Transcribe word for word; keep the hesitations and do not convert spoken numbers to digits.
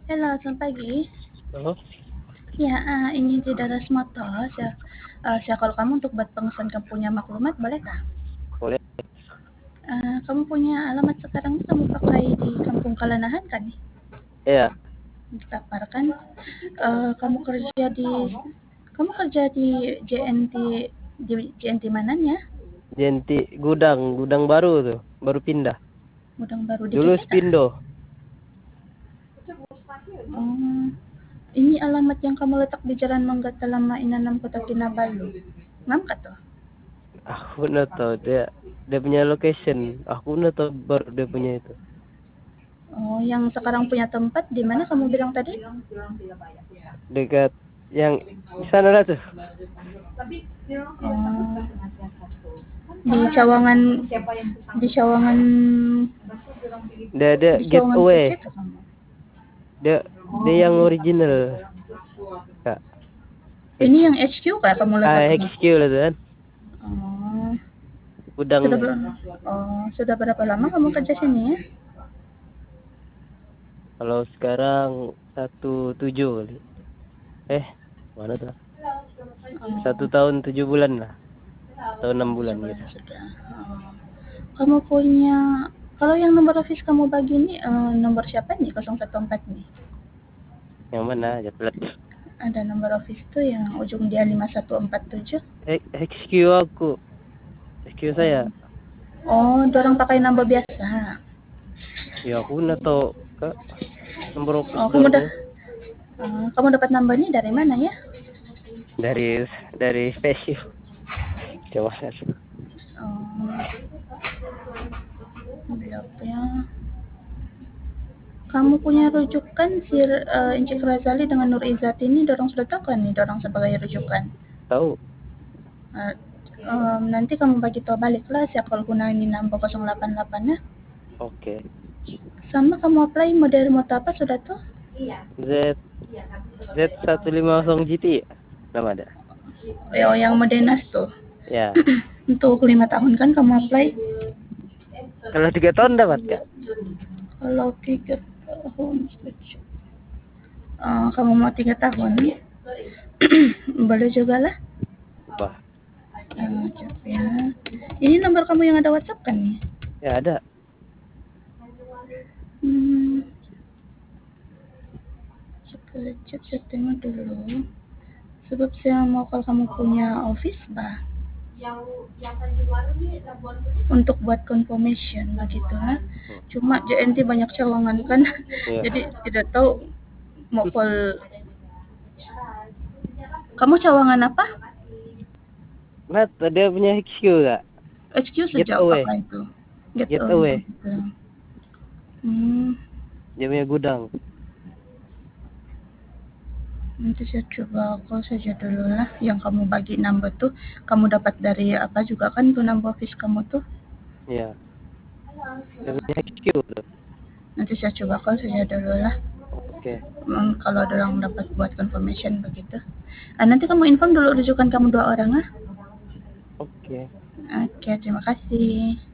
Halo, selamat pagi. Halo? Ya, ah, ini di Daras Motor. Saya, ah, saya call kamu untuk buat pemesan kamu punya maklumat, bolehkah? Boleh. Ah, kamu punya alamat sekarang kamu pakai di Kampung Kalanahan kan? Iya, Di Tapar kan? Ah, kamu kerja di kamu kerja di J N T di J N T mananya? Jenti gudang, gudang baru tuh, baru pindah. Gudang baru di Dulu Keketa. Spindo. Oh, ini alamat yang kamu letak di Jalan Manggata Lama Inanam Kota Kinabalu. Ngangkat tuh. Aku nggak tahu dia dia punya location. Aku nggak tahu baru dia punya itu. Oh, yang sekarang punya tempat di mana kamu bilang tadi? Dekat yang di sana lah tuh. Oh, di Cawangan di Cawangan Dia ada di Cawangan getaway. Kecil tuh kamu. Dia dia yang original. Kak. Ini H, yang H Q kah kamu ah, letaknya? H Q lah tuh kan. Oh, sudah Gudangnya. ber oh, sudah berapa lama kamu kerja sini ya? Kalau sekarang satu tujuh kali. Eh, mana tuh? Satu Oh, tahun tujuh bulan lah. Atau enam bulan tujuh bulan gitu. sudah. Oh. Kamu punya kalau yang nomor office kamu bagi ini eh, nomor siapa nih nol satu empat nih? Yang mana? Jeplet. Ada nomor office tuh yang ujung dia lima satu empat tujuh. H Q aku. H Q saya. Oh, oh, dorong pakai number biasa. Ya aku nggak tahu kak nomor office Oh, kamu udah dorongnya eh, kamu dapat numbernya dari mana ya? dari dari spesial. Coba satu. Oh, blognya. Kamu punya rujukan si uh, Encik Razali dengan Nur Izzati ini dorong sudah tahu kan nih dorong sebagai rujukan. Tahu. Uh, um, nanti kamu bagi tahu balik lah siapa guna ini number nol delapan delapan ya. Oke. Sama kamu apply model motor apa sudah tuh? Z Z satu lima nol G T ya? Nama ada. Oh, yang Modenas tuh. Ya. Untuk lima tahun kan kamu apply? Kalau tiga tahun dapat kak? Kalau tiga tahun, uh, kamu mau tiga tahun? Boleh juga lah. Wah. Uh, ya. Ini nomor kamu yang ada WhatsApp kan nih? Ya ada. Hmm, sekejap saya tengok dulu. Sebab saya mau kalau kamu punya office bah. Untuk buat confirmation begitu lah. Hmm. Cuma J N T banyak cawangan kan. Iya. Jadi tidak tahu mau call. Kamu cawangan apa? Nah, dia punya H Q kak. H Q sejak Getaway. apa itu? Get Getaway. away gitu. Hmm, Dia punya gudang. nanti saya coba call saja dulu lah. Yang kamu bagi number tuh, kamu dapat dari apa juga kan tuh number office kamu tuh? Iya. Dia punya H Q tuh. Nanti saya coba call saja dulu lah. Oke. Hmm, kalau ada orang dapat buat confirmation begitu. Ah, nanti kamu inform dulu rujukan kamu dua orang ah. Oke. Oke, terima kasih.